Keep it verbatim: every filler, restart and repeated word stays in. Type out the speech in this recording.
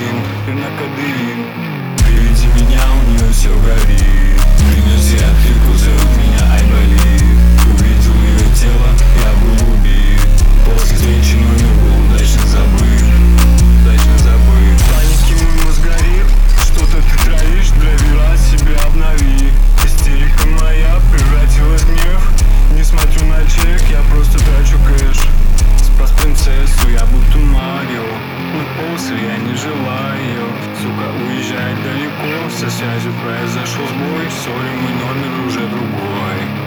кокаин и наркодин. При виде меня у нее все горит. Принеси отклику, зовут меня Айболит. Увидел ее тело, я был убит. После встречи номер был удачно забыт. Удачно забыт. В панике мой мозг горит. Что-то ты травишь, драйвера себя обнови. Истерика моя превратилась в гнев. Не смотрю на чек, я просто трачу кэш. Спас принцессу, я будто Марио, но после я не желаю. Сука уезжает далеко, со связью произошел сбой. Сори, мой номер уже другой.